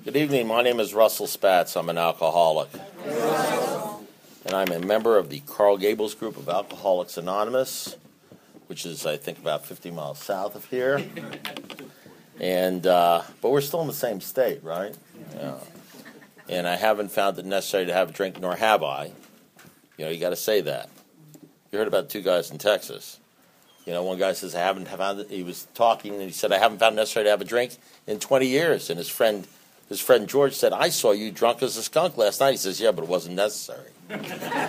Good evening. My name is Russell Spatz. I'm an alcoholic. And I'm a member of the Carl Gables group of Alcoholics Anonymous, which is, I think, about 50 miles south of here. And but we're still in the same state, right? Yeah. And I haven't found it necessary to have a drink, nor have I. You know, you got to say that. You heard about two guys in Texas. You know, one guy says, I haven't found it. He was talking, and he said, I haven't found it necessary to have a drink in 20 years. And his friend George said, I saw you drunk as a skunk last night. He says, yeah, but it wasn't necessary. But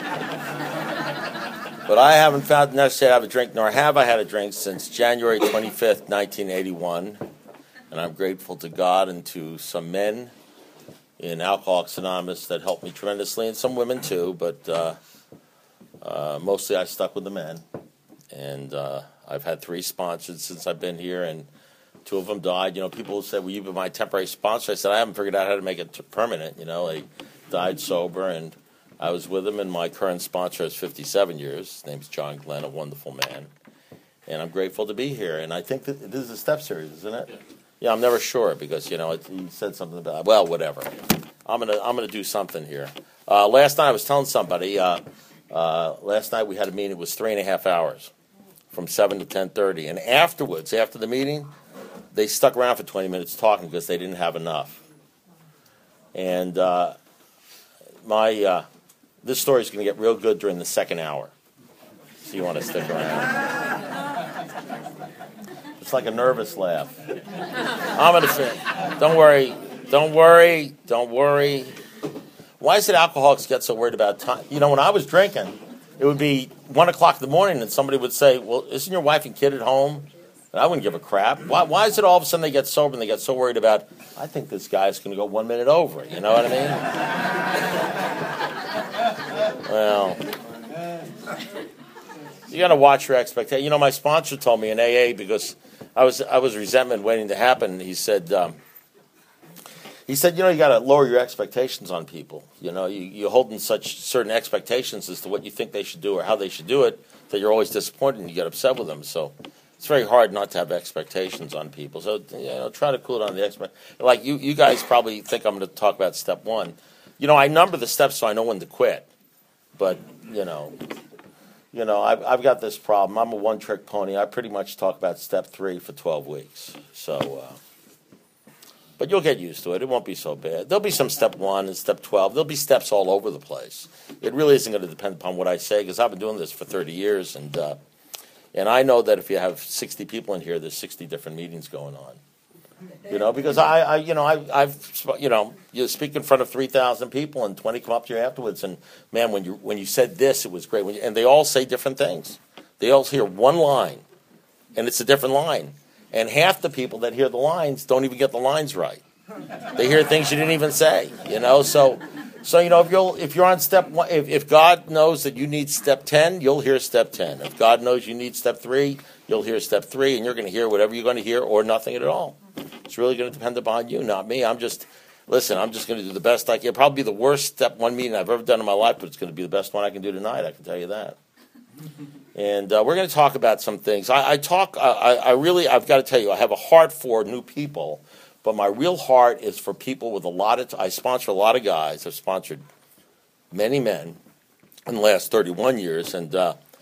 I haven't found it necessary to have a drink, nor have I had a drink since January 25th, 1981. And I'm grateful to God and to some men in Alcoholics Anonymous that helped me tremendously, and some women too, but mostly I stuck with the men. And I've had 3 sponsors since I've been here, and 2 of them died. You know, people said, will you be my temporary sponsor? I said, I haven't figured out how to make it permanent. You know, they died sober, and I was with them, and my current sponsor has 57 years. His name's John Glenn, a wonderful man. And I'm grateful to be here. And I think that this is a step series, isn't it? Yeah, I'm never sure because, you know, he said something about, well, whatever. I'm gonna do something here. Last night I was telling somebody, last night we had a meeting. It was 3.5 hours from 7 to 10:30. And afterwards, after the meeting, they stuck around for 20 minutes talking because they didn't have enough. And this story is going to get real good during the second hour. So you want to stick around. It's like a nervous laugh. I'm going to say, don't worry. Why is it alcoholics get so worried about time? You know, when I was drinking, it would be 1 o'clock in the morning and somebody would say, well, isn't your wife and kid at home? And I wouldn't give a crap. Why is it all of a sudden they get sober and they get so worried about, I think this guy's going to go 1 minute over. You know what I mean? Well, you got to watch your expectations. You know, my sponsor told me in AA, because I was resentment waiting to happen. He said, you know, you got to lower your expectations on people. You know, you hold in such certain expectations as to what you think they should do or how they should do it that you're always disappointed and you get upset with them. So it's very hard not to have expectations on people. So, you know, try to cool down the expectations. Like you guys probably think I'm going to talk about step 1. You know, I number the steps so I know when to quit. But, you know, I've got this problem. I'm a one-trick pony. I pretty much talk about step 3 for 12 weeks. So, but you'll get used to it. It won't be so bad. There'll be some step 1 and step 12. There'll be steps all over the place. It really isn't going to depend upon what I say, because I've been doing this for 30 years, and I know that if you have 60 people in here, there's 60 different meetings going on. You know, because I've you speak in front of 3,000 people, and 20 come up to you afterwards, and man, when you said this, it was great. And they all say different things. They all hear one line, and it's a different line. And half the people that hear the lines don't even get the lines right. They hear things you didn't even say. You know, so you know, if you're on step 1, if God knows that you need step 10, you'll hear step 10. If God knows you need step 3, you'll hear step 3, and you're going to hear whatever you're going to hear or nothing at all. It's really going to depend upon you, not me. I'm just going to do the best I can. It'll probably be the worst step 1 meeting I've ever done in my life, but it's going to be the best one I can do tonight, I can tell you that. And we're going to talk about some things. I've got to tell you, I have a heart for new people, but my real heart is for people with I sponsor a lot of guys. I've sponsored many men in the last 31 years, and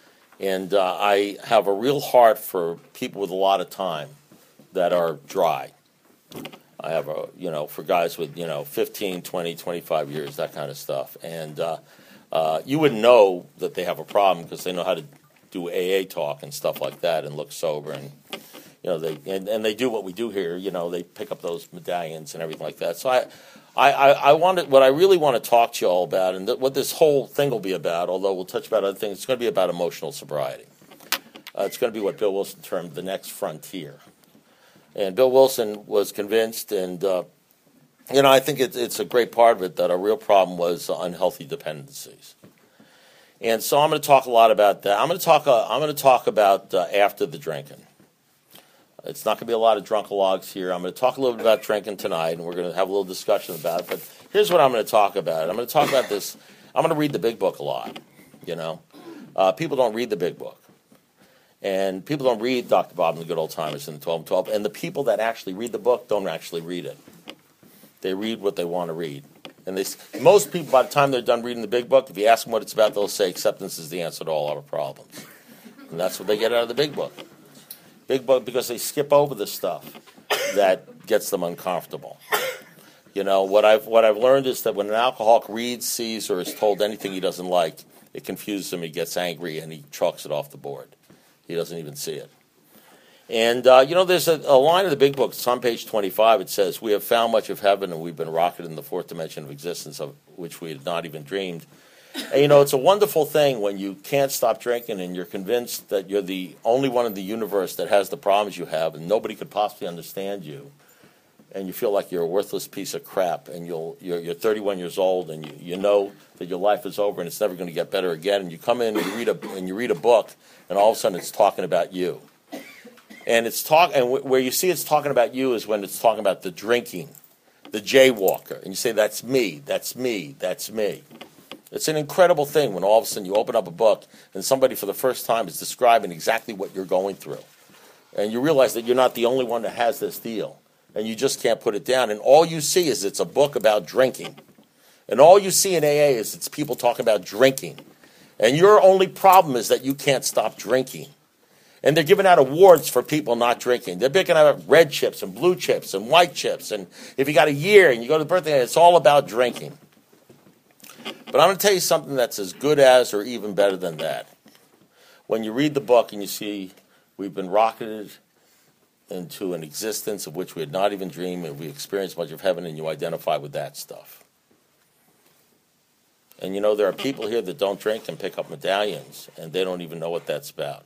I have a real heart for people with a lot of time that are dry. I have for guys with, 15, 20, 25 years, that kind of stuff. And you wouldn't know that they have a problem because they know how to do AA talk and stuff like that and look sober, and they do what we do here. You know, they pick up those medallions and everything like that. So what I really want to talk to you all about, and what this whole thing will be about, although we'll touch about other things, it's going to be about emotional sobriety. It's going to be what Bill Wilson termed the next frontier. And Bill Wilson was convinced, and I think it's a great part of it, that our real problem was unhealthy dependencies. And so I'm going to talk a lot about that. I'm going to talk about after the drinking. It's not going to be a lot of drunkalogs here. I'm going to talk a little bit about drinking tonight, and we're going to have a little discussion about it. But here's what I'm going to talk about. I'm going to talk about this. I'm going to read the big book a lot. You know, people don't read the big book. And people don't read Dr. Bob and the Good Old Timers in the 12 and 12. And the people that actually read the book don't actually read it. They read what they want to read. And most people, by the time they're done reading the big book, if you ask them what it's about, they'll say acceptance is the answer to all our problems. And that's what they get out of the big book. Big book, because they skip over the stuff that gets them uncomfortable. You know, what I've learned is that when an alcoholic reads, sees, or is told anything he doesn't like, it confuses him, he gets angry, and he chalks it off the board. He doesn't even see it. And, there's a line in the big book, it's on page 25, it says, "We have found much of heaven, and we've been rocketed in the fourth dimension of existence, of which we had not even dreamed." And, it's a wonderful thing when you can't stop drinking and you're convinced that you're the only one in the universe that has the problems you have and nobody could possibly understand you. And you feel like you're a worthless piece of crap, and you're 31 years old, and you know that your life is over and it's never going to get better again. And you come in and you read a book, and all of a sudden it's talking about you. And where you see it's talking about you is when it's talking about the drinking, the jaywalker, and you say, "That's me, that's me, that's me." It's an incredible thing when all of a sudden you open up a book and somebody for the first time is describing exactly what you're going through, and you realize that you're not the only one that has this deal, and you just can't put it down. And all you see is it's a book about drinking, and all you see in AA is it's people talking about drinking, and your only problem is that you can't stop drinking. And they're giving out awards for people not drinking. They're picking out red chips and blue chips and white chips. And if you got a year and you go to the birthday, it's all about drinking. But I'm going to tell you something that's as good as or even better than that. When you read the book and you see we've been rocketed into an existence of which we had not even dreamed, and we experienced much of heaven, and you identify with that stuff. And there are people here that don't drink and pick up medallions, and they don't even know what that's about.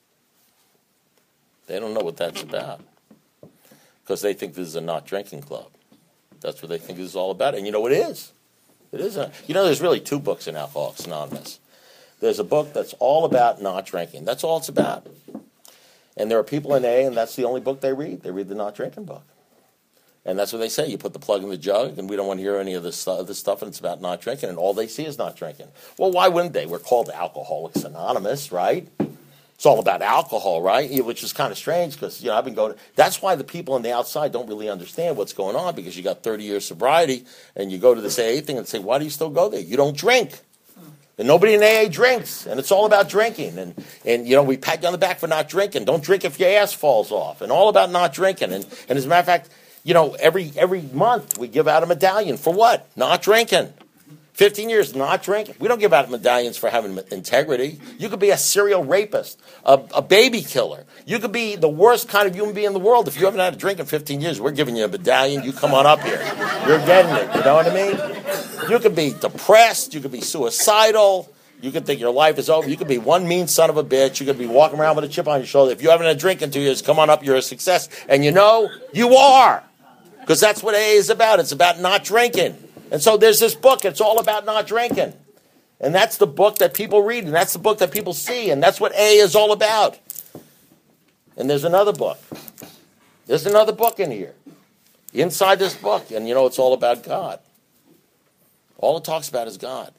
They don't know what that's about because they think this is a not drinking club. That's what they think this is all about. And it is. It is. There's really two books in Alcoholics Anonymous. There's a book that's all about not drinking. That's all it's about. And there are people in AA, and that's the only book they read. They read the not drinking book. And that's what they say. You put the plug in the jug, and we don't want to hear any of this stuff, and it's about not drinking, and all they see is not drinking. Well, why wouldn't they? We're called Alcoholics Anonymous, right? It's all about alcohol, right? Which is kind of strange because, I've been going. That's why the people on the outside don't really understand what's going on, because you got 30 years sobriety and you go to this AA thing and say, "Why do you still go there? You don't drink." And nobody in AA drinks, and it's all about drinking. And we pat you on the back for not drinking. Don't drink if your ass falls off, and all about not drinking. And as a matter of fact, every month we give out a medallion for what? Not drinking. 15 years not drinking. We don't give out medallions for having integrity. You could be a serial rapist, a baby killer. You could be the worst kind of human being in the world. If you haven't had a drink in 15 years, we're giving you a medallion. You come on up here. You're getting it. You know what I mean? You could be depressed. You could be suicidal. You could think your life is over. You could be one mean son of a bitch. You could be walking around with a chip on your shoulder. If you haven't had a drink in 2 years, come on up. You're a success. And you are. Because that's what AA is about. It's about not drinking. And so there's this book. It's all about not drinking. And that's the book that people read. And that's the book that people see. And that's what AA is all about. And there's another book. There's another book in here. Inside this book. And it's all about God. All it talks about is God.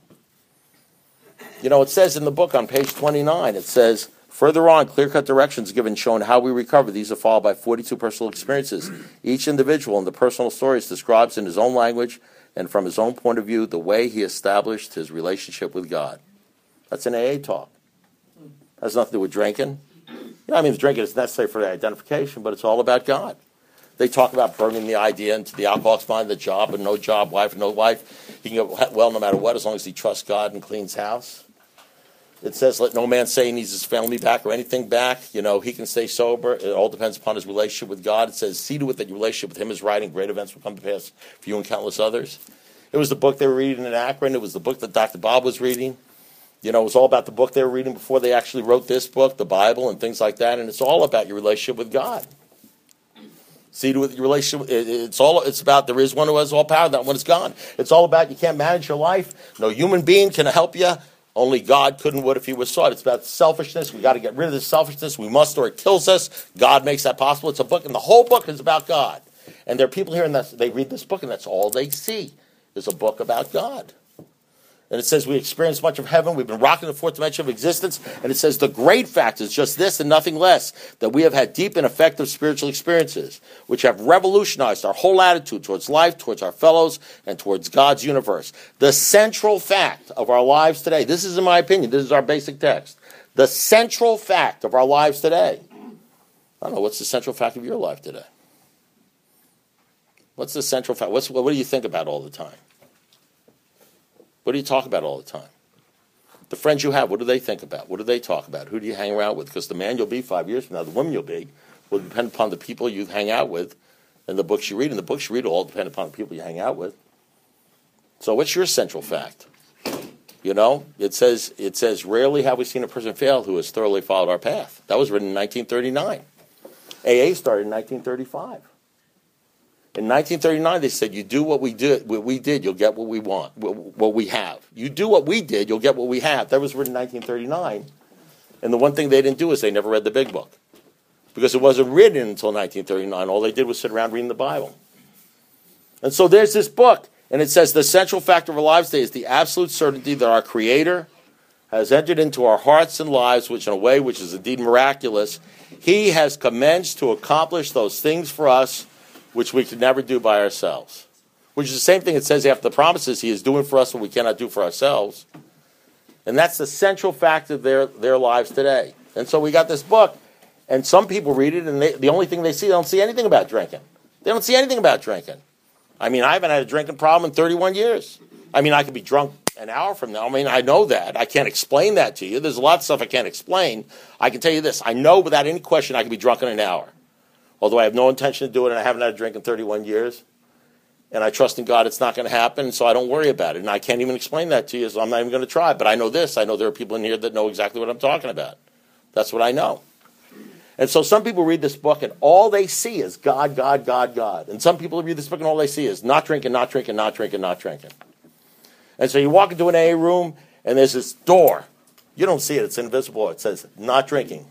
It says in the book on page 29, it says, further on, clear-cut directions given showing how we recover. These are followed by 42 personal experiences. Each individual in the personal stories describes in his own language and from his own point of view the way he established his relationship with God. That's an AA talk. Has nothing to do with drinking. The drinking is necessary for the identification, but it's all about God. They talk about burning the idea into the alcoholic's mind, the job, and no job, wife, no wife. He can get well no matter what, as long as he trusts God and cleans house. It says, let no man say he needs his family back or anything back. He can stay sober. It all depends upon his relationship with God. It says, see to it that your relationship with him is right, and great events will come to pass for you and countless others. It was the book they were reading in Akron. It was the book that Dr. Bob was reading. It was all about the book they were reading before they actually wrote this book, the Bible, and things like that. And it's all about your relationship with God. See to it your relationship. It's about there is one who has all power. That one is God. It's all about you can't manage your life. No human being can help you. Only God could and would if he was sought. It's about selfishness. We got to get rid of this selfishness. We must, or it kills us. God makes that possible. It's a book, and the whole book is about God. And there are people here, and they read this book, and that's all they see is a book about God. And it says we experience much of heaven. We've been rocking the fourth dimension of existence. And it says the great fact is just this and nothing less, that we have had deep and effective spiritual experiences, which have revolutionized our whole attitude towards life, towards our fellows, and towards God's universe. The central fact of our lives today, this is in my opinion, this is our basic text. The central fact of our lives today. I don't know, what's the central fact of your life today? What's the central fact? What do you think about all the time? What do you talk about all the time? The friends you have, what do they think about? What do they talk about? Who do you hang around with? Because the man you'll be 5 years from now, the woman you'll be, will depend upon the people you hang out with and the books you read. And the books you read will all depend upon the people you hang out with. So what's your central fact? You know, it says, rarely have we seen a person fail who has thoroughly followed our path. That was written in 1939. AA started in 1935. In 1939, they said, you do what we did, you'll get what we want, what we have. You do what we did, you'll get what we have. That was written in 1939. And the one thing they didn't do is they never read the big book. Because it wasn't written until 1939. All they did was sit around reading the Bible. And so there's this book, and it says the central fact of our lives today is the absolute certainty that our Creator has entered into our hearts and lives, which in a way which is indeed miraculous, He has commenced to accomplish those things for us which we could never do by ourselves. Which is the same thing it says after the promises, He is doing for us what we cannot do for ourselves. And that's the central fact of their lives today. And so we got this book, and some people read it, and the only thing they don't see anything about drinking. They don't see anything about drinking. I mean, I haven't had a drinking problem in 31 years. I mean, I could be drunk an hour from now. I mean, I know that. I can't explain that to you. There's a lot of stuff I can't explain. I can tell you this. I know without any question I could be drunk in an hour. Although I have no intention to do it, and I haven't had a drink in 31 years. And I trust in God it's not going to happen, so I don't worry about it. And I can't even explain that to you, so I'm not even going to try. But I know this. I know there are people in here that know exactly what I'm talking about. That's what I know. And so some people read this book, and all they see is God, God, God, God. And some people read this book, and all they see is not drinking, not drinking, not drinking, not drinking. And so you walk into an AA room, and there's this door. You don't see it. It's invisible. It says, not drinking.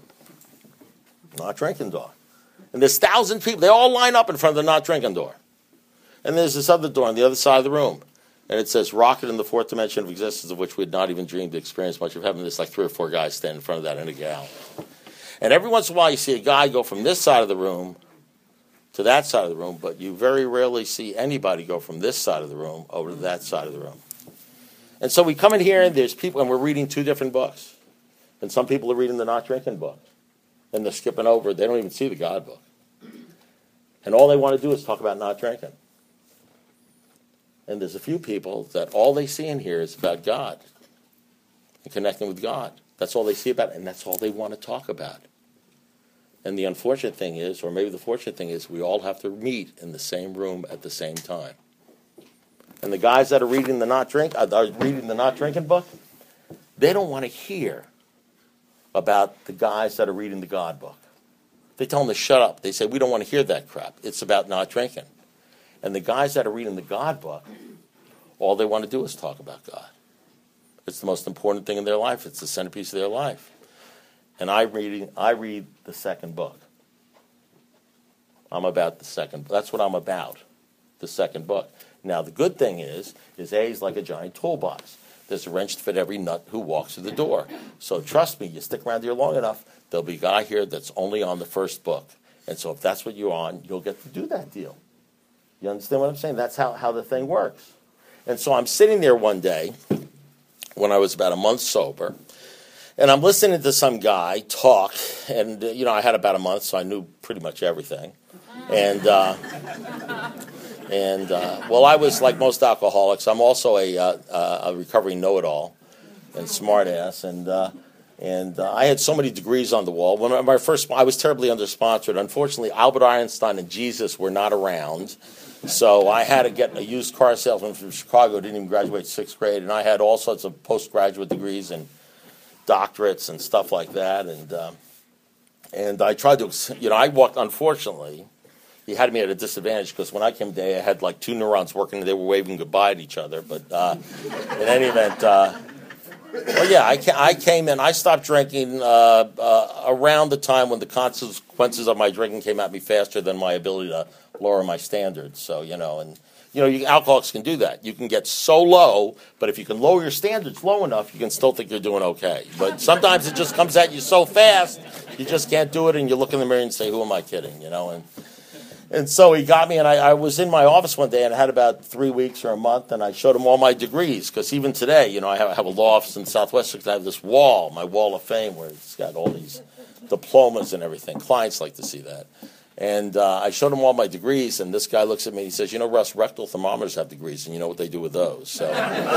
Not drinking door. And there's thousands of people. They all line up in front of the not drinking door. And there's this other door on the other side of the room. And it says, rocket in the fourth dimension of existence, of which we had not even dreamed to experience much of heaven. There's like 3 or 4 guys standing in front of that in a gal. And every once in a while you see a guy go from this side of the room to that side of the room, but you very rarely see anybody go from this side of the room over to that side of the room. And so we come in here, and there's people, and we're reading 2 different books. And some people are reading the not drinking book. And they're skipping over. They don't even see the God book. And all they want to do is talk about not drinking. And there's a few people that all they see in here is about God and connecting with God. That's all they see about it, and that's all they want to talk about. And the unfortunate thing is, or maybe the fortunate thing is, we all have to meet in the same room at the same time. And the guys that are reading the not drinking book, they don't want to hear about the guys that are reading the God book. They tell them to shut up. They say, we don't want to hear that crap. It's about not drinking. And the guys that are reading the God book, all they want to do is talk about God. It's the most important thing in their life. It's the centerpiece of their life. And I read the second book. I'm about the second. That's what I'm about, the second book. Now, the good thing is A is like a giant toolbox. There's a wrench to fit every nut who walks through the door. So trust me, you stick around here long enough, there'll be a guy here that's only on the first book. And so if that's what you're on, you'll get to do that deal. You understand what I'm saying? That's how the thing works. And so I'm sitting there one day when I was about a month sober, and I'm listening to some guy talk, and, I had about a month, so I knew pretty much everything. And well, I was like most alcoholics. I'm also a recovering know-it-all and smartass, and I had so many degrees on the wall. When I was terribly under-sponsored. Unfortunately, Albert Einstein and Jesus were not around, so I had to get a used car salesman from Chicago. Didn't even graduate 6th grade, and I had all sorts of postgraduate degrees and doctorates and stuff like that. And I tried to, I walked. Unfortunately, he had me at a disadvantage because when I came today, I had like 2 neurons working, and they were waving goodbye to each other. But in any event, Well, yeah, I came in. I stopped drinking around the time when the consequences of my drinking came at me faster than my ability to lower my standards. So, alcoholics can do that. You can get so low, but if you can lower your standards low enough, you can still think you're doing okay. But sometimes it just comes at you so fast, you just can't do it, and you look in the mirror and say, "Who am I kidding?" And so he got me, and I was in my office one day, and I had about 3 weeks or a month, and I showed him all my degrees, because even today, I have a law office in Southwest, because I have this wall, my wall of fame, where it's got all these diplomas and everything. Clients like to see that. And I showed him all my degrees, and this guy looks at me and he says, Russ, rectal thermometers have degrees, and you know what they do with those. So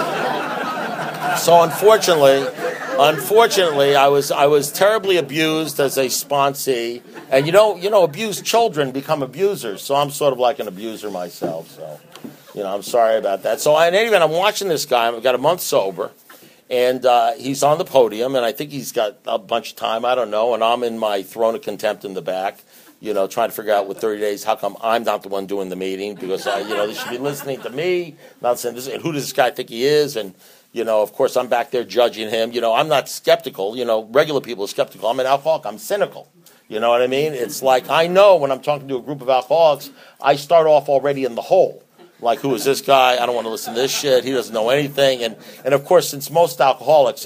unfortunately, I was terribly abused as a sponsee. And abused children become abusers, so I'm sort of like an abuser myself. So, I'm sorry about that. So in any event, I'm watching this guy. I've got a month sober, and he's on the podium, and I think he's got a bunch of time. I don't know, and I'm in my throne of contempt in the back. Trying to figure out with 30 days, how come I'm not the one doing the meeting? Because, they should be listening to me, not saying this, and who does this guy think he is? And, of course, I'm back there judging him. I'm not skeptical. Regular people are skeptical. I'm an alcoholic. I'm cynical. You know what I mean? It's like I know when I'm talking to a group of alcoholics, I start off already in the hole. Like, who is this guy? I don't want to listen to this shit. He doesn't know anything. And of course, since most alcoholics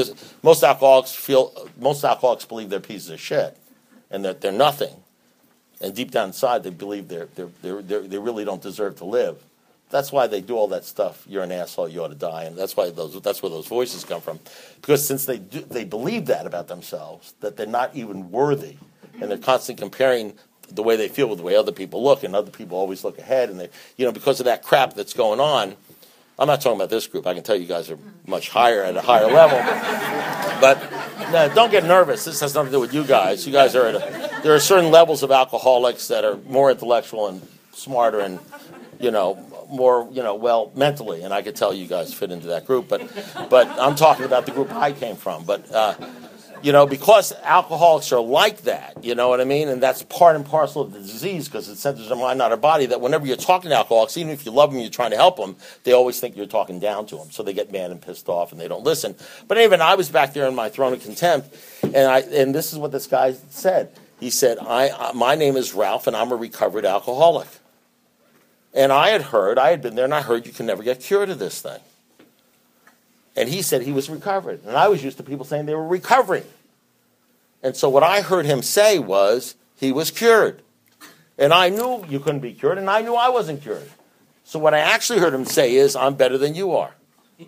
believe they're pieces of shit and that they're nothing. And deep down inside, they believe they really don't deserve to live. That's why they do all that stuff. You're an asshole. You ought to die. And that's where those voices come from, because since they believe that about themselves, that they're not even worthy, and they're constantly comparing the way they feel with the way other people look, and other people always look ahead, and they, because of that crap that's going on. I'm not talking about this group. I can tell you guys are much higher at a higher level. But no, don't get nervous. This has nothing to do with you guys. You guys are there are certain levels of alcoholics that are more intellectual and smarter and, more, mentally. And I could tell you guys fit into that group. But I'm talking about the group I came from. But, because alcoholics are like that, you know what I mean? And that's part and parcel of the disease, because it centers our mind, not our body, that whenever you're talking to alcoholics, even if you love them, you're trying to help them, they always think you're talking down to them. So they get mad and pissed off and they don't listen. But even I was back there in my throne of contempt, and this is what this guy said. He said, my name is Ralph, and I'm a recovered alcoholic. And I had been there, and I heard you can never get cured of this thing. And he said he was recovered. And I was used to people saying they were recovering. And so what I heard him say was he was cured. And I knew you couldn't be cured, and I knew I wasn't cured. So what I actually heard him say is, I'm better than you are.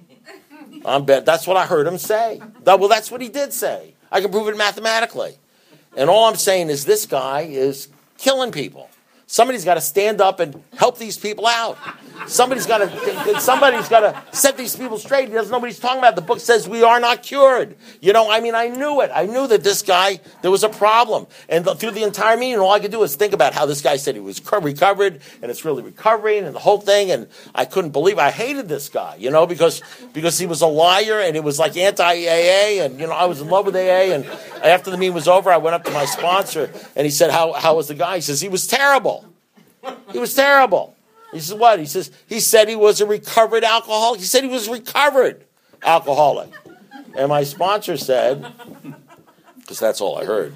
That's what I heard him say. Well, that's what he did say. I can prove it mathematically. And all I'm saying is this guy is killing people. Somebody's got to stand up and help these people out. Somebody's got to set these people straight. He doesn't know what he's talking about. The book says we are not cured. I knew it. I knew that this guy, there was a problem. And through the entire meeting, all I could do was think about how this guy said he was recovered, and it's really recovering, and the whole thing. And I couldn't believe it. I hated this guy, because he was a liar, and it was like anti-AA, and, I was in love with AA. And after the meeting was over, I went up to my sponsor, and he said, how was the guy? He says, he was terrible. He was terrible. He says, what? He said he was a recovered alcoholic. He said he was recovered alcoholic. And my sponsor said, because that's all I heard,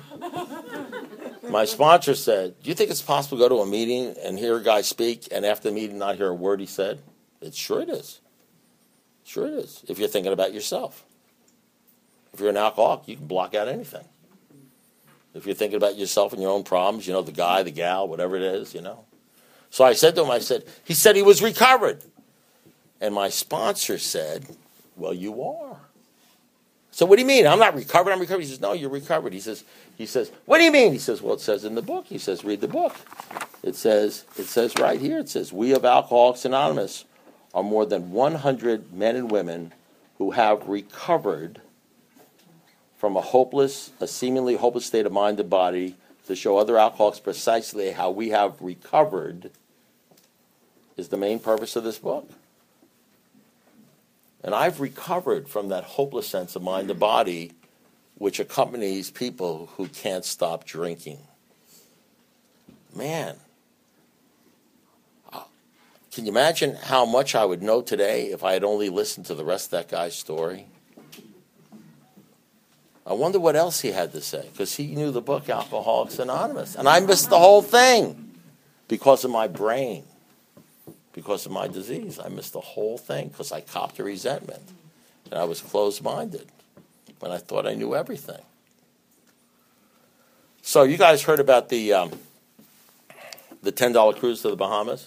my sponsor said, do you think it's possible to go to a meeting and hear a guy speak and after the meeting not hear a word he said? Sure it is. Sure it is, if you're thinking about yourself. If you're an alcoholic, you can block out anything. If you're thinking about yourself and your own problems, the guy, the gal, whatever it is, So I said to him, he said he was recovered. And my sponsor said, well, you are. So what do you mean? I'm not recovered, I'm recovered. He says, no, you're recovered. He says, what do you mean? He says, well, it says in the book. He says, read the book. It says right here, it says, we of Alcoholics Anonymous are more than 100 men and women who have recovered from a seemingly hopeless state of mind and body to show other alcoholics precisely how we have recovered is the main purpose of this book. And I've recovered from that hopeless sense of mind and body which accompanies people who can't stop drinking. Man, can you imagine how much I would know today if I had only listened to the rest of that guy's story? I wonder what else he had to say, because he knew the book Alcoholics Anonymous. And I missed the whole thing because of my brain, because of my disease. I missed the whole thing because I copped a resentment. And I was closed-minded when I thought I knew everything. So you guys heard about the $10 cruise to the Bahamas?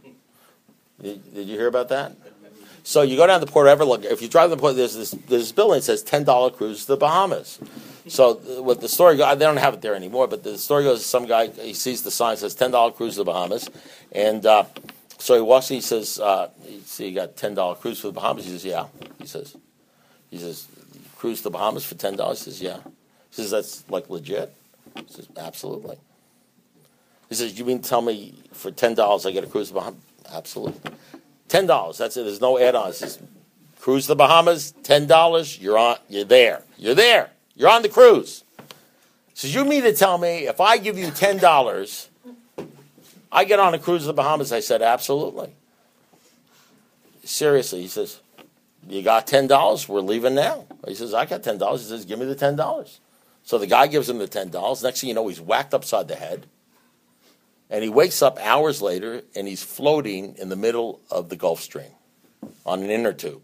Did you hear about that? So you go down to Port Everett. If you drive to the port, there's this building that says $10 cruise to the Bahamas. So what the story goes, they don't have it there anymore, but the story goes, some guy, he sees the sign that says $10 cruise to the Bahamas. And so he walks in, he says, you got $10 cruise to the Bahamas? He says, yeah. He says, cruise to the Bahamas for $10? He says, yeah. He says, that's like legit? He says, absolutely. He says, you mean to tell me for $10 I get a cruise to the Bahamas? Absolutely. $10, that's it. There's no add-ons. Just cruise to the Bahamas, $10, you're there. You're there. You're on the cruise. So you mean to tell me if I give you $10, I get on a cruise to the Bahamas? I said, absolutely. Seriously, he says, you got $10? We're leaving now. He says, I got $10. He says, give me the $10. So the guy gives him the $10. Next thing you know, he's whacked upside the head. And he wakes up hours later, and he's floating in the middle of the Gulf Stream on an inner tube.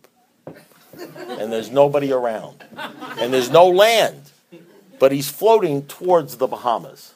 And there's nobody around. And there's no land. But he's floating towards the Bahamas.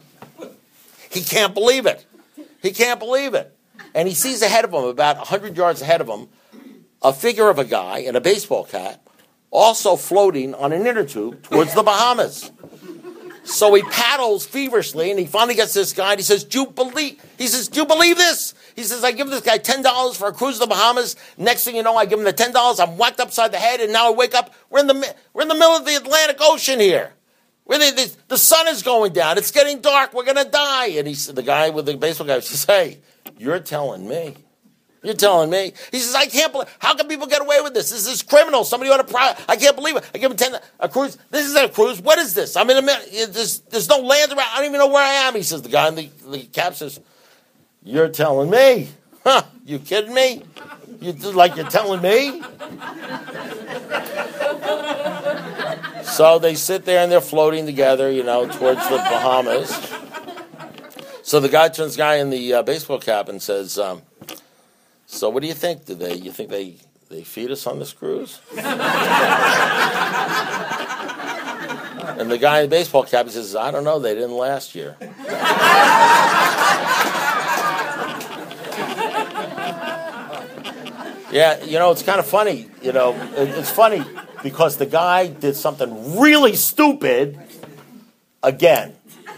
He can't believe it. He can't believe it. And he sees ahead of him, about 100 yards ahead of him, a figure of a guy in a baseball cap, also floating on an inner tube towards the Bahamas. So he paddles feverishly, and he finally gets this guy, and he says, do you believe this? He says, I give this guy $10 for a cruise to the Bahamas. Next thing you know, I give him the $10. I'm whacked upside the head, and now I wake up. We're in the middle of the Atlantic Ocean here. The sun is going down. It's getting dark. We're going to die. And the guy with the baseball guy says, hey, you're telling me. You're telling me. He says, I can't believe. How can people get away with this? This is criminal. Somebody ought to. I can't believe it. I give him a cruise. This isn't a cruise. What is this? I'm in a. There's no land around. I don't even know where I am. He says. The guy in the cap says, you're telling me. Huh? You kidding me? You're telling me. So they sit there and they're floating together, towards the Bahamas. So the guy turns, guy in the baseball cap and says. So what do you think? You think they feed us on this cruise? And the guy in the baseball cap says, I don't know, they didn't last year. Yeah, it's kind of funny. It's funny because the guy did something really stupid again.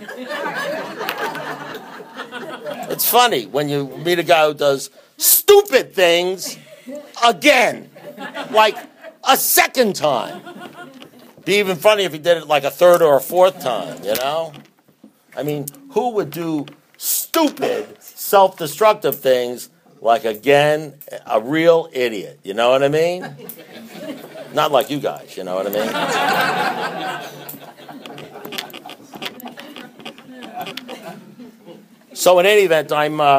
It's funny when you meet a guy who does stupid things again, like a second time. Be even funny if he did it like a third or a fourth time, I mean, who would do stupid, self-destructive things like, again, a real idiot? You know what I mean? Not like you guys, you know what I mean? So in any event,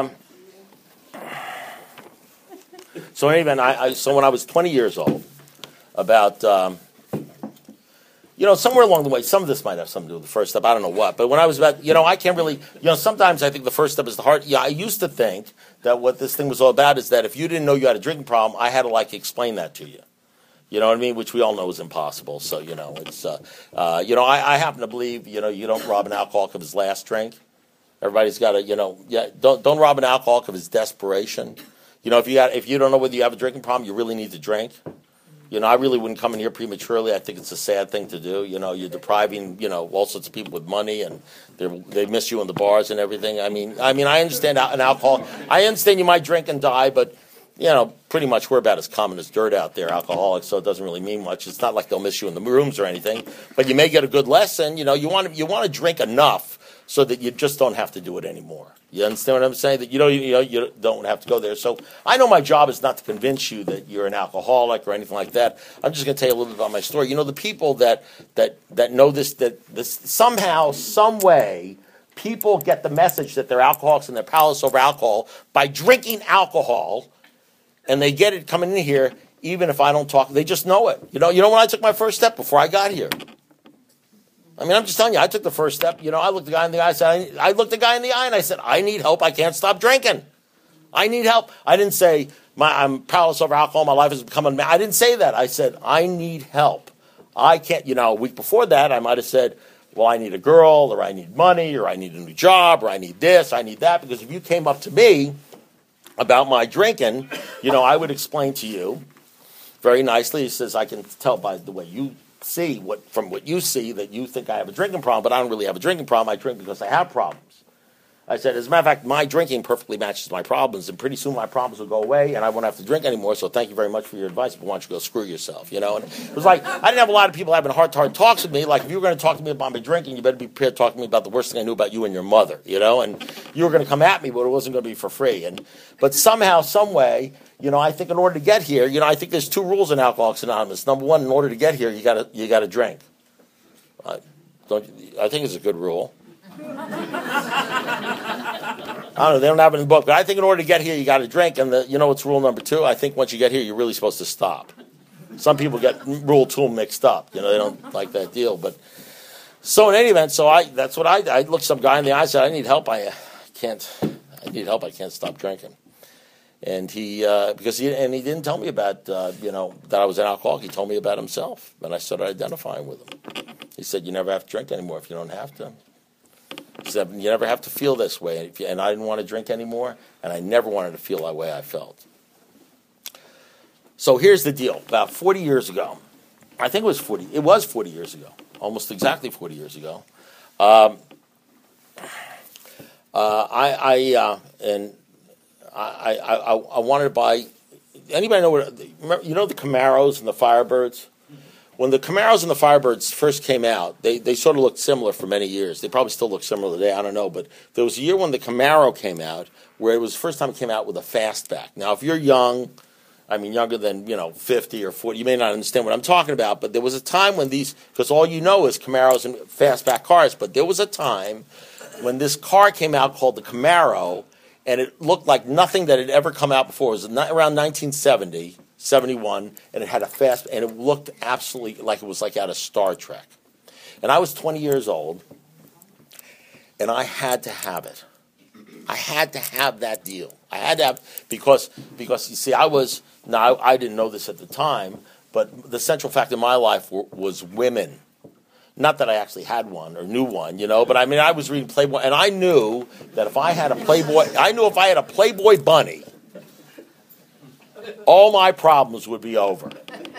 So when I was 20 years old, about, somewhere along the way, some of this might have something to do with the first step, I don't know what, but when I was about, I can't really, sometimes I think the first step is the hard. Yeah, I used to think that what this thing was all about is that if you didn't know you had a drinking problem, I had to, explain that to you. You know what I mean? Which we all know is impossible. So, it's, I happen to believe, you don't rob an alcoholic of his last drink. Everybody's got to, don't rob an alcoholic of his desperation. If you don't know whether you have a drinking problem, you really need to drink. I really wouldn't come in here prematurely. I think it's a sad thing to do. You're depriving, all sorts of people with money, and they miss you in the bars and everything. I mean, I understand an alcohol. I understand you might drink and die, but pretty much we're about as common as dirt out there, alcoholics. So it doesn't really mean much. It's not like they'll miss you in the rooms or anything, but you may get a good lesson. You want to drink enough so that you just don't have to do it anymore. You understand what I'm saying? That you don't have to go there. So I know my job is not to convince you that you're an alcoholic or anything like that. I'm just going to tell you a little bit about my story. The people that know this somehow, some way, people get the message that they're alcoholics and they're powerless over alcohol by drinking alcohol, and they get it coming in here. Even if I don't talk, they just know it. When I took my first step before I got here, I mean, I'm just telling you, I took the first step. I looked the guy in the eye. I looked the guy in the eye, and I said, I need help. I can't stop drinking. I need help. I didn't say I'm powerless over alcohol. My life is becoming. I didn't say that. I said I need help. I can't. A week before that, I might have said, well, I need a girl, or I need money, or I need a new job, or I need this, I need that. Because if you came up to me about my drinking, I would explain to you very nicely. He says, I can tell by the way you see from what you see that you think I have a drinking problem, but I don't really have a drinking problem. I drink because I have problems. I said, as a matter of fact, my drinking perfectly matches my problems, and pretty soon my problems will go away, and I won't have to drink anymore, so thank you very much for your advice, but why don't you go screw yourself, And it was like, I didn't have a lot of people having heart-to-heart talks with me. Like, if you were going to talk to me about my drinking, you better be prepared to talk to me about the worst thing I knew about you and your mother, and you were going to come at me, but it wasn't going to be for free. But somehow, some way, I think in order to get here, I think there's 2 rules in Alcoholics Anonymous. Number 1, in order to get here, you got to drink. I think it's a good rule. I don't know, they don't have it in the book, but I think in order to get here, you got to drink. And what's rule number 2? I think once you get here, you're really supposed to stop. Some people get rule 2 mixed up. They don't like that deal. But so in any event, that's what I looked some guy in the eye and said, I need help. I need help. I can't stop drinking. And he didn't tell me about, that I was an alcoholic. He told me about himself. And I started identifying with him. He said, you never have to drink anymore if you don't have to. He said, you never have to feel this way. And I didn't want to drink anymore, and I never wanted to feel that way I felt. So here's the deal. About 40 years ago, I think it was 40 years ago, almost exactly 40 years ago, I wanted to buy, anybody know the Camaros and the Firebirds? When the Camaros and the Firebirds first came out, they sort of looked similar for many years. They probably still look similar today, I don't know. But there was a year when the Camaro came out where it was the first time it came out with a fastback. Now, if you're young, younger than, 50 or 40, you may not understand what I'm talking about. But there was a time when because all you know is Camaros and fastback cars. But there was a time when this car came out called the Camaro, and it looked like nothing that had ever come out before. It was around 1970. 71, and it had and it looked absolutely like it was like out of Star Trek. And I was 20 years old, and I had to have it. I had to have that deal. I had to have, because you see, I didn't know this at the time, but the central fact in my life was women. Not that I actually had one or knew one, but I was reading Playboy, and I knew that if I had a Playboy bunny, all my problems would be over.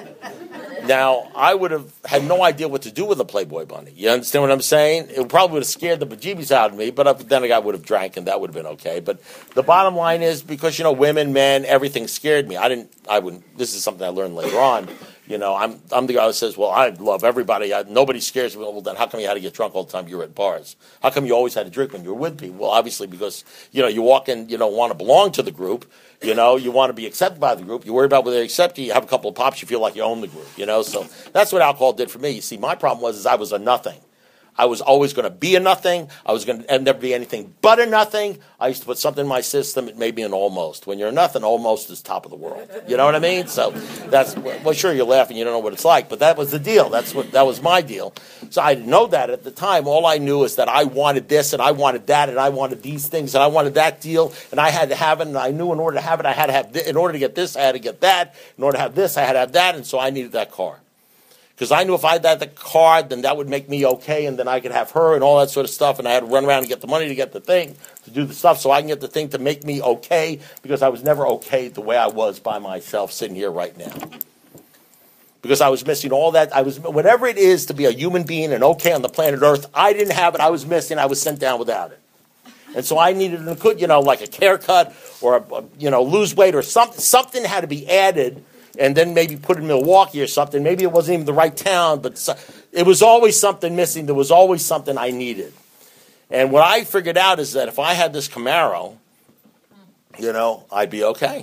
Now, I would have had no idea what to do with a Playboy bunny. You understand what I'm saying? It probably would have scared the bejeebies out of me, but then I would have drank, and that would have been okay. But the bottom line is, because, women, men, everything scared me. This is something I learned later on. I'm the guy who says, well, I love everybody. Nobody scares me. Well, then how come you had to get drunk all the time you were at bars? How come you always had to drink when you were with people? Well, obviously because, you walk in, you don't want to belong to the group. You want to be accepted by the group. You worry about whether they accept you. You have a couple of pops, you feel like you own the group, So that's what alcohol did for me. You see, my problem was I was a nothing. I was always going to be a nothing. I was going to never be anything but a nothing. I used to put something in my system. It made me an almost. When you're a nothing, almost is top of the world. You know what I mean? So sure, you're laughing. You don't know what it's like, but that was the deal. That was my deal. So I didn't know that at the time. All I knew is that I wanted this, and I wanted that, and I wanted these things, and I wanted that deal, and I had to have it, and I knew in order to have it, I had to have this. In order to get this, I had to get that. In order to have this, I had to have that, and so I needed that car. Because I knew if I had the car, then that would make me okay, and then I could have her and all that sort of stuff, and I had to run around and get the money to get the thing, to do the stuff, so I can get the thing to make me okay, because I was never okay the way I was by myself sitting here right now. Because I was missing all that. Whatever it is to be a human being and okay on the planet Earth, I didn't have it, I was missing, I was sent down without it. And so I needed like a haircut, or lose weight, or something had to be added, and then maybe put in Milwaukee or something. Maybe it wasn't even the right town, but it was always something missing. There was always something I needed. And what I figured out is that if I had this Camaro, I'd be okay.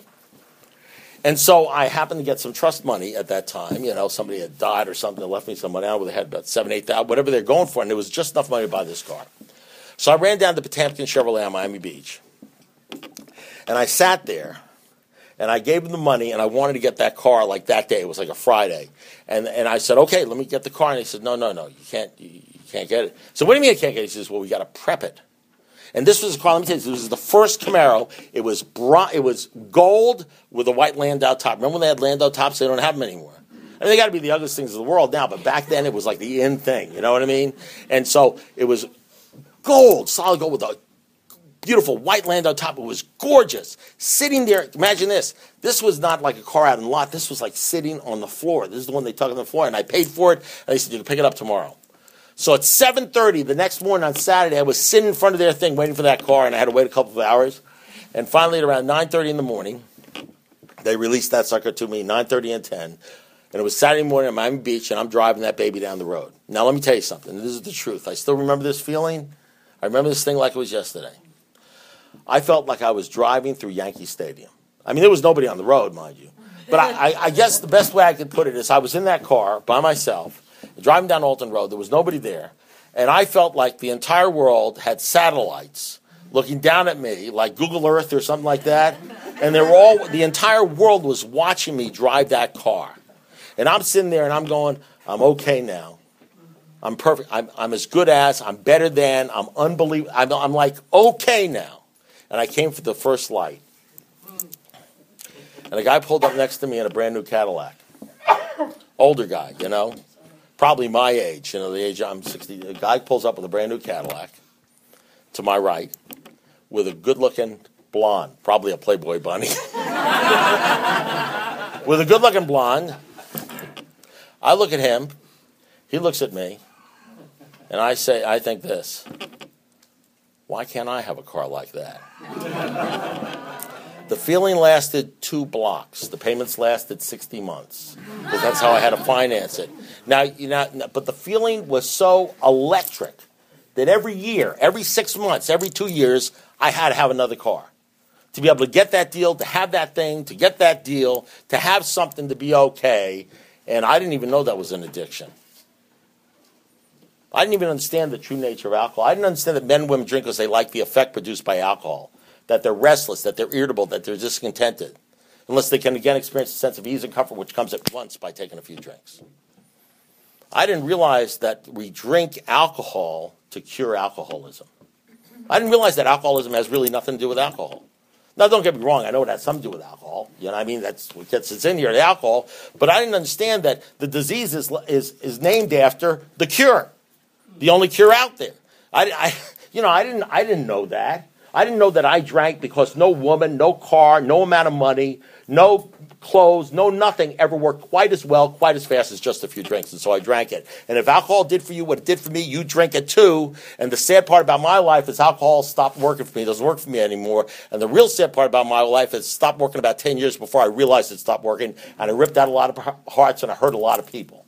And so I happened to get some trust money at that time. Somebody had died or something that left me some money out where they had about $7,000, $8,000, whatever they're going for, and there was just enough money to buy this car. So I ran down to Potamkin Chevrolet on Miami Beach. And I sat there. And I gave him the money, and I wanted to get that car like that day. It was like a Friday. And I said, okay, let me get the car. And he said, no, you can't get it. So what do you mean I can't get it? He says, well, we got to prep it. And this was a car, let me tell you, this was the first Camaro. It was gold with a white Landau top. Remember when they had Landau tops? They don't have them anymore. I mean, they got to be the ugliest things in the world now, but back then it was like the in thing. You know what I mean? And so it was gold, solid gold with a beautiful white Landau top. It was gorgeous. Sitting there, imagine this. This was not like a car out in the lot. This was like sitting on the floor. This is the one they took on the floor, and I paid for it. And they said, you can pick it up tomorrow. So at 7:30 the next morning on Saturday, I was sitting in front of their thing waiting for that car, and I had to wait a couple of hours. And finally, at around 9:30 in the morning, they released that sucker to me, 9:30 and 10. And it was Saturday morning at Miami Beach, and I'm driving that baby down the road. Now, let me tell you something. This is the truth. I still remember this feeling. I remember this thing like it was yesterday. I felt like I was driving through Yankee Stadium. I mean, there was nobody on the road, mind you. But I guess the best way I could put it is I was in that car by myself, driving down Alton Road. There was nobody there. And I felt like the entire world had satellites looking down at me, like Google Earth or something like that. And the entire world was watching me drive that car. And I'm sitting there and I'm going, I'm okay now. I'm perfect. I'm as good as, I'm better than, I'm unbelievable. I'm like, okay now. And I came for the first light. And a guy pulled up next to me in a brand new Cadillac. Older guy, you know. Probably my age, you know, the age I'm 60. A guy pulls up with a brand new Cadillac to my right with a good-looking blonde, probably a Playboy bunny. With a good-looking blonde. I look at him. He looks at me. And I think this. Why can't I have a car like that? The feeling lasted 2 blocks. The payments lasted 60 months. Because that's how I had to finance it. Now, but the feeling was so electric that every year, every 6 months, every 2 years, I had to have another car. To be able to get that deal, to have that thing, to get that deal, to have something to be okay. And I didn't even know that was an addiction. I didn't even understand the true nature of alcohol. I didn't understand that men and women drink because they like the effect produced by alcohol. That they're restless, that they're irritable, that they're discontented. Unless they can again experience a sense of ease and comfort, which comes at once by taking a few drinks. I didn't realize that we drink alcohol to cure alcoholism. I didn't realize that alcoholism has really nothing to do with alcohol. Now, don't get me wrong. I know it has something to do with alcohol. You know what I mean? That's what gets us in here, the alcohol. But I didn't understand that the disease is named after the cure. The only cure out there. I didn't know that. I didn't know that I drank because no woman, no car, no amount of money, no clothes, no nothing ever worked quite as well, quite as fast as just a few drinks. And so I drank it. And if alcohol did for you what it did for me, you drink it too. And the sad part about my life is alcohol stopped working for me. It doesn't work for me anymore. And the real sad part about my life is it stopped working about 10 years before I realized it stopped working. And I ripped out a lot of hearts and I hurt a lot of people.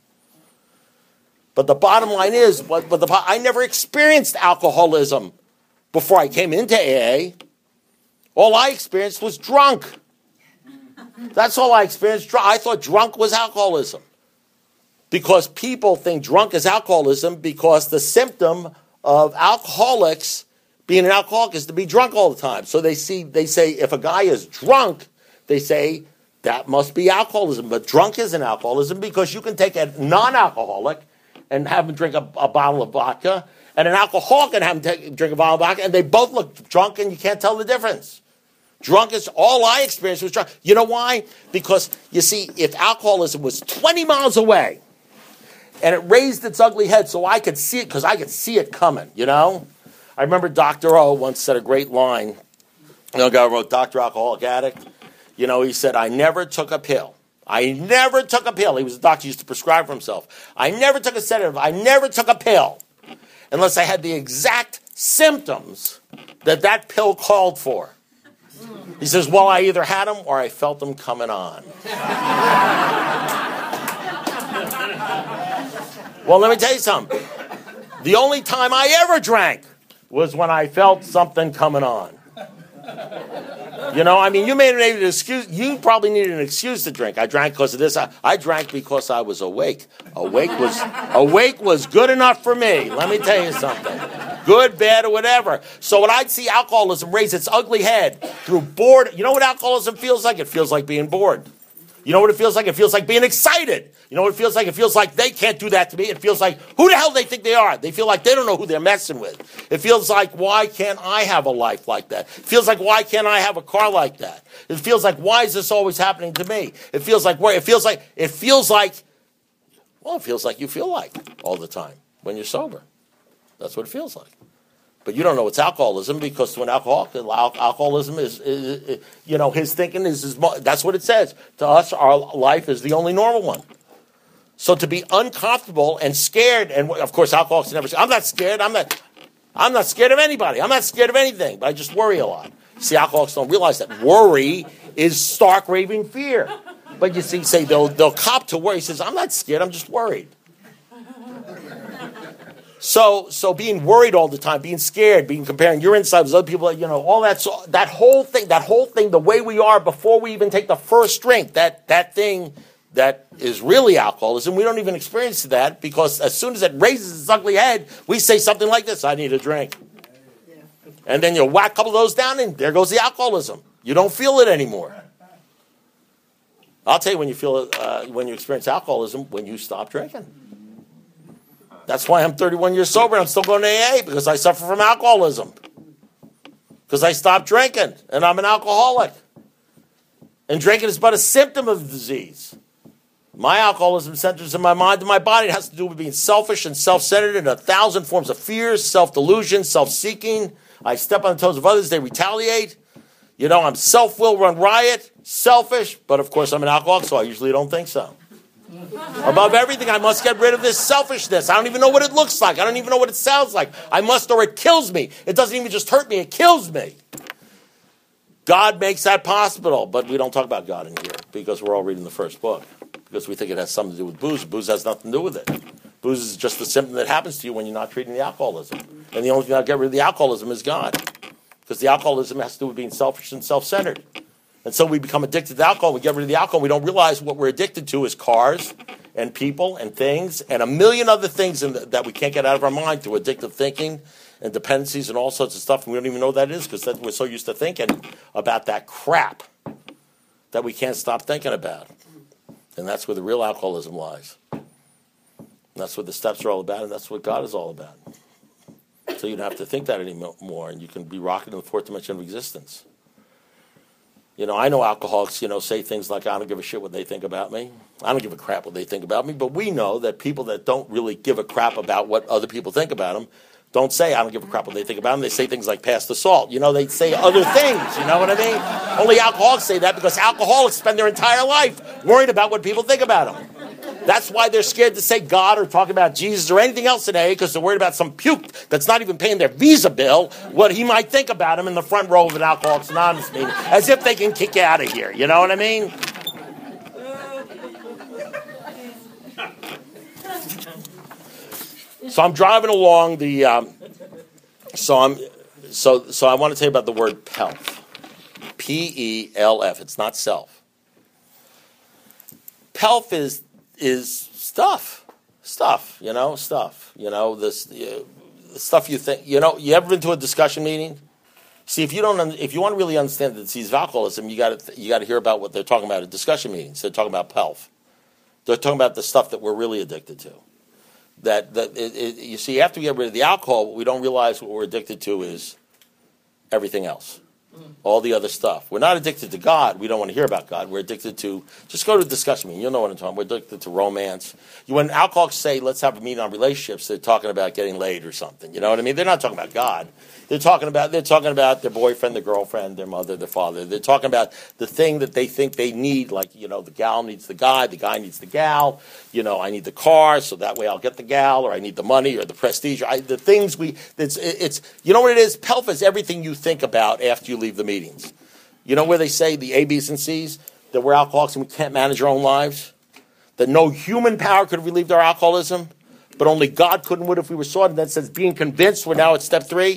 But the bottom line is, I never experienced alcoholism before I came into AA. All I experienced was drunk. That's all I experienced. I thought drunk was alcoholism. Because people think drunk is alcoholism because the symptom of alcoholics being an alcoholic is to be drunk all the time. So they say if a guy is drunk, they say that must be alcoholism. But drunk isn't alcoholism because you can take a non-alcoholic and have him drink a bottle of vodka, and an alcoholic can have him drink a bottle of vodka, and they both look drunk, and you can't tell the difference. Drunk is, all I experienced was drunk. You know why? Because, you see, if alcoholism was 20 miles away, and it raised its ugly head so I could see it, because I could see it coming, you know? I remember Dr. O once said a great line. You know, a guy wrote, Dr. Alcoholic Addict. You know, he said, I never took a pill. I never took a pill. He was a doctor, used to prescribe for himself. I never took a sedative. I never took a pill unless I had the exact symptoms that pill called for. He says, well, I either had them or I felt them coming on. Well, let me tell you something. The only time I ever drank was when I felt something coming on. You know, I mean, you may need an excuse. You probably needed an excuse to drink. I drank because of this. I drank because I was awake. Awake was good enough for me. Let me tell you something. Good, bad, or whatever. So when I'd see alcoholism raise its ugly head through boredom, you know what alcoholism feels like? It feels like being bored. You know what it feels like? It feels like being excited. You know what it feels like? It feels like they can't do that to me. It feels like, who the hell do they think they are? They feel like they don't know who they're messing with. It feels like, why can't I have a life like that? It feels like, why can't I have a car like that? It feels like, why is this always happening to me? It feels like, well, it feels like you feel like all the time when you're sober. That's what it feels like. But you don't know it's alcoholism, because to an alcoholic, alcoholism is his thinking is that's what it says. To us, our life is the only normal one. So to be uncomfortable and scared, and of course alcoholics never say, I'm not scared, I'm not scared of anybody, I'm not scared of anything, but I just worry a lot. See, alcoholics don't realize that worry is stark raving fear. But you see, say they'll cop to worry. He says, I'm not scared, I'm just worried. So being worried all the time, being scared, being comparing your insides with other people, all that whole thing, the way we are before we even take the first drink, that thing that is really alcoholism, we don't even experience that, because as soon as it raises its ugly head, we say something like this, I need a drink. And then you whack a couple of those down, and there goes the alcoholism. You don't feel it anymore. I'll tell you when you feel it, when you experience alcoholism, when you stop drinking. That's why I'm 31 years sober and I'm still going to AA, because I suffer from alcoholism. Because I stopped drinking and I'm an alcoholic. And drinking is but a symptom of the disease. My alcoholism centers in my mind and my body. It has to do with being selfish and self-centered in 1,000 forms of fears, self-delusion, self-seeking. I step on the toes of others, they retaliate. I'm self-will, run riot, selfish, but of course I'm an alcoholic, so I usually don't think so. Above everything, I must get rid of this selfishness. I don't even know what it looks like. I don't even know what it sounds like. I must, or it kills me. It doesn't even just hurt me, it kills me. God makes that possible, but we don't talk about God in here, because we're all reading the first book, because we think it has something to do with booze. Booze has nothing to do with it. Booze is just the symptom that happens to you when you're not treating the alcoholism. And the only thing that'll get rid of the alcoholism is God, because the alcoholism has to do with being selfish and self-centered. And so we become addicted to alcohol. We get rid of the alcohol. We don't realize what we're addicted to is cars and people and things and a million other things that we can't get out of our mind through addictive thinking and dependencies and all sorts of stuff. And we don't even know what that is, because we're so used to thinking about that crap that we can't stop thinking about. And that's where the real alcoholism lies. And that's what the steps are all about, and that's what God is all about. So you don't have to think that anymore, and you can be rocking in the fourth dimension of existence. I know alcoholics, say things like, I don't give a shit what they think about me. I don't give a crap what they think about me. But we know that people that don't really give a crap about what other people think about them don't say, I don't give a crap what they think about them. They say things like, pass the salt. They say other things. You know what I mean? Only alcoholics say that, because alcoholics spend their entire life worried about what people think about them. That's why they're scared to say God or talk about Jesus or anything else today, because they're worried about some puke that's not even paying their Visa bill, what he might think about him in the front row of an Alcoholics Anonymous meeting, as if they can kick you out of here. You know what I mean? So I'm driving along the. So I want to tell you about the word pelf. P-E-L-F. It's not self. Pelf is stuff. Stuff. The stuff you think. You ever been to a discussion meeting? See, if you want to really understand the disease of alcoholism, you got to hear about what they're talking about at discussion meetings. They're talking about pelf. They're talking about the stuff that we're really addicted to. You see, after we get rid of the alcohol, what we don't realize what we're addicted to is everything else. All the other stuff. We're not addicted to God. We don't want to hear about God. We're addicted to, just go to a discussion meeting. You'll know what I'm talking about. We're addicted to romance. When alcoholics say, let's have a meeting on relationships, they're talking about getting laid or something. You know what I mean? They're not talking about God. They're talking about their boyfriend, their girlfriend, their mother, their father. They're talking about the thing that they think they need, like, the gal needs the guy needs the gal. I need the car, so that way I'll get the gal, or I need the money or the prestige. The things it's you know what it is? Pelf is everything you think about after you leave the meetings. Where they say the A, B's, and C's, that we're alcoholics and we can't manage our own lives? That no human power could have relieved our alcoholism, but only God could and would if we were sought. And that says being convinced, we're now at step 3.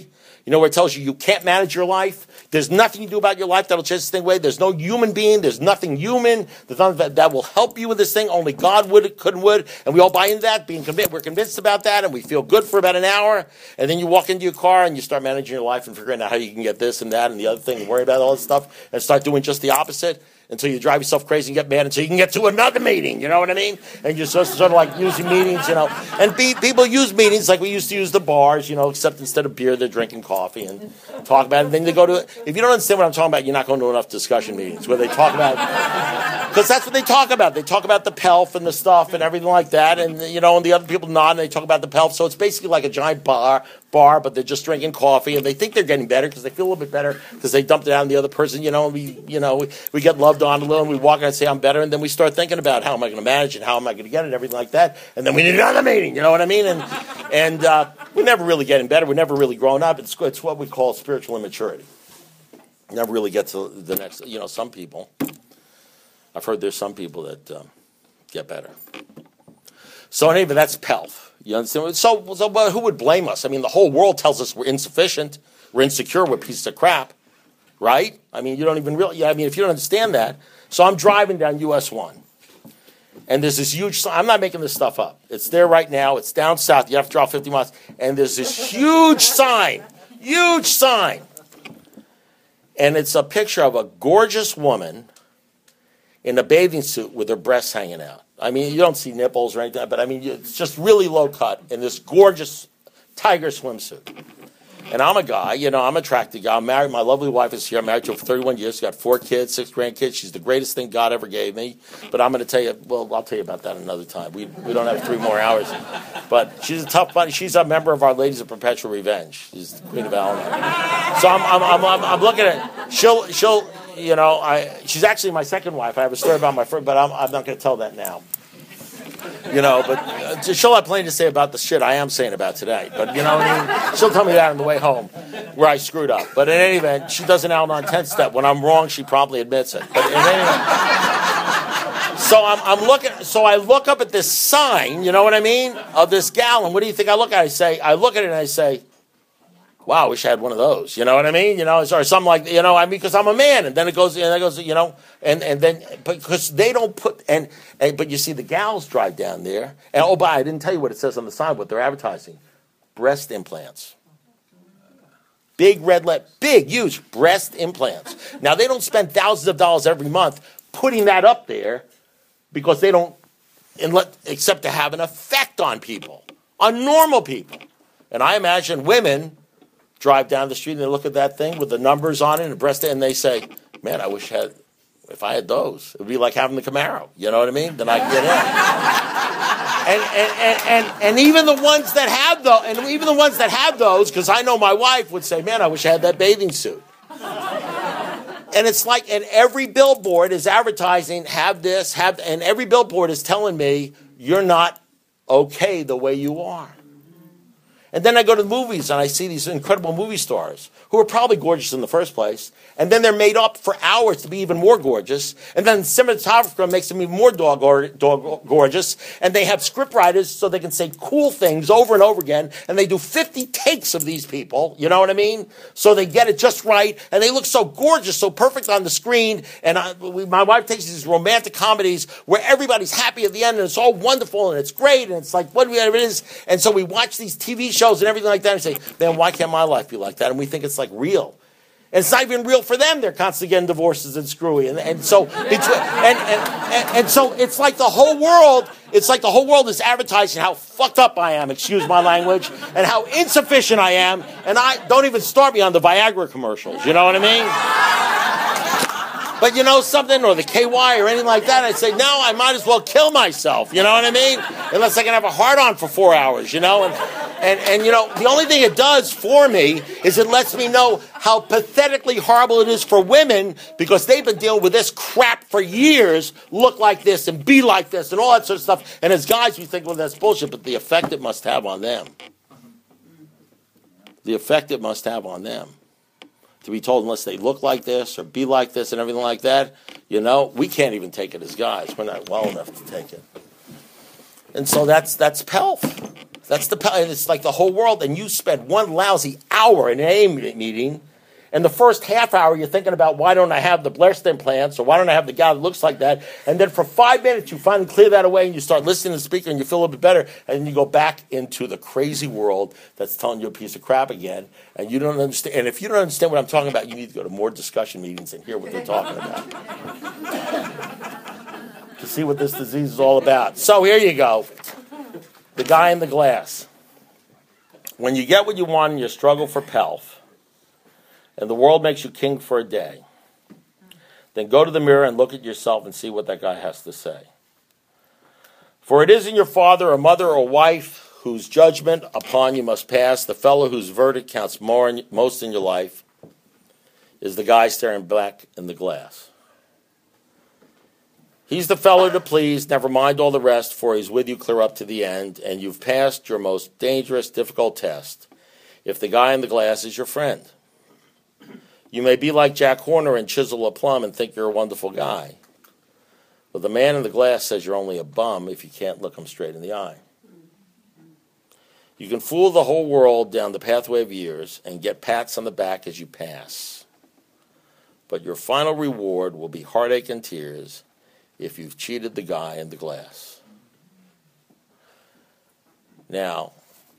You know, where it tells you you can't manage your life. There's nothing you do about your life that'll change this thing away. There's no human being. There's nothing human. There's nothing that will help you with this thing. Only God would. And we all buy into that. We're convinced about that, and we feel good for about an hour. And then you walk into your car and you start managing your life and figuring out how you can get this and that and the other thing and worry about all this stuff and start doing just the opposite until you drive yourself crazy and get mad until you can get to another meeting, you know what I mean? And you're sort of like using meetings, you know. And people use meetings like we used to use the bars, you know, except instead of beer, they're drinking coffee and talk about it. And then they go to, if you don't understand what I'm talking about, you're not going to enough discussion meetings where they talk about, because that's what they talk about. They talk about the pelf and the stuff and everything like that. And, you know, and the other people nod and they talk about the pelf. So it's basically like a giant bar, but they're just drinking coffee, and they think they're getting better because they feel a little bit better because they dumped it on the other person, you know, and we get loved on a little, and we walk out and say, I'm better, and then we start thinking about how am I going to manage it, how am I going to get it, everything like that, and then we need another meeting, you know what I mean? And we're never really getting better. We're never really growing up. It's what we call spiritual immaturity. Never really get to the next, you know, some people, I've heard there's some people that get better. So anyway, that's pelf. You understand? So who would blame us? I mean, the whole world tells us we're insufficient, we're insecure, we're pieces of crap, right? I mean, you don't even really, I mean, if you don't understand that. So I'm driving down US 1, and there's this huge sign. I'm not making this stuff up. It's there right now. It's down south. You have to drive 50 miles. And there's this huge sign. And it's a picture of a gorgeous woman in a bathing suit with her breasts hanging out. I mean, you don't see nipples or anything, but I mean, it's just really low cut in this gorgeous tiger swimsuit. And I'm a guy, you know, I'm an attractive guy. I'm married. My lovely wife is here. I'm married to her for 31 years. She's got 4 kids, 6 grandkids. She's the greatest thing God ever gave me. But I'm going to tell you, well, I'll tell you about that another time. We don't have 3 more hours. But she's a tough bunny. She's a member of Our Ladies of Perpetual Revenge. She's the Queen of Al-Anon. So I'm looking at, she'll, you know, she's actually my second wife. I have a story about my first, but I'm not going to tell that now. You know, but she'll have plenty to say about the shit I am saying about today. But, you know what I mean? She'll tell me that on the way home where I screwed up. But in any event, she does an Al-Anon 10 step. When I'm wrong, she promptly admits it. But in any event, so I look up at this sign, you know what I mean, of this gal, and what do you think I look at? I look at it and I say, wow, I wish I had one of those. You know what I mean? You know, or something like, you know, I mean, because I'm a man. And then it goes, you know, and then, because they don't put, but you see the gals drive down there. And, oh, but I didn't tell you what it says on the sign, what they're advertising. Breast implants. Big red letter, big, huge breast implants. Now, they don't spend thousands of dollars every month putting that up there because they don't, except to have an effect on people, on normal people. And I imagine women drive down the street and they look at that thing with the numbers on it and the breast, and they say, man, I wish if I had those. It would be like having the Camaro. You know what I mean? Then I get in. And even the ones that have those, because I know my wife would say, man, I wish I had that bathing suit. And it's like, and every billboard is advertising, and every billboard is telling me, you're not okay the way you are. And then I go to the movies and I see these incredible movie stars who are probably gorgeous in the first place. And then they're made up for hours to be even more gorgeous. And then the cinematographer makes them even more dog gorgeous. And they have script writers so they can say cool things over and over again. And they do 50 takes of these people. You know what I mean? So they get it just right. And they look so gorgeous, so perfect on the screen. And my wife takes these romantic comedies where everybody's happy at the end and it's all wonderful and it's great. And it's like, whatever it is. And so we watch these TV shows and everything like that and say, man, why can't my life be like that? And we think it's like real. And it's not even real for them. They're constantly getting divorces and screwy. And so so it's like the whole world is advertising how fucked up I am, excuse my language, and how insufficient I am. And I don't even start me on the Viagra commercials. You know what I mean? But you know something, or the KY or anything like that, I say, no, I might as well kill myself. You know what I mean? Unless I can have a heart-on for 4 hours, you know? And you know, the only thing it does for me is it lets me know how pathetically horrible it is for women because they've been dealing with this crap for years, look like this and be like this and all that sort of stuff. And as guys, we think, well, that's bullshit, but the effect it must have on them. The effect it must have on them. To be told unless they look like this or be like this and everything like that, you know, we can't even take it as guys. We're not well enough to take it. And so that's pelf. That's it's like the whole world, and you spend one lousy hour in an AA meeting, and the first half hour you're thinking about, why don't I have the breast implants, or why don't I have the guy that looks like that? And then for 5 minutes you finally clear that away, and you start listening to the speaker, and you feel a little bit better, and then you go back into the crazy world that's telling you a piece of crap again, and you don't understand. And if you don't understand what I'm talking about, you need to go to more discussion meetings and hear what they're talking about to see what this disease is all about. So here you go. The guy in the glass. When you get what you want in your struggle for pelf, and the world makes you king for a day, then go to the mirror and look at yourself and see what that guy has to say. For it isn't your father or mother or wife whose judgment upon you must pass. The fellow whose verdict counts most in your life is the guy staring back in the glass. He's the fellow to please, never mind all the rest, for he's with you clear up to the end, and you've passed your most dangerous, difficult test if the guy in the glass is your friend. You may be like Jack Horner and chisel a plum and think you're a wonderful guy. But the man in the glass says you're only a bum if you can't look him straight in the eye. You can fool the whole world down the pathway of years and get pats on the back as you pass. But your final reward will be heartache and tears if you've cheated the guy in the glass. Now,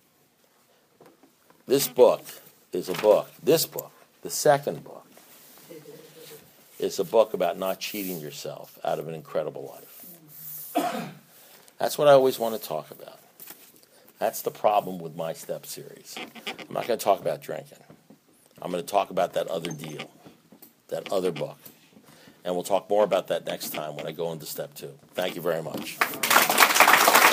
this book, the second book, is a book about not cheating yourself out of an incredible life. That's what I always want to talk about. That's the problem with my step series. I'm not going to talk about drinking. I'm going to talk about that other deal, that other book. And we'll talk more about that next time when I go into step 2. Thank you very much.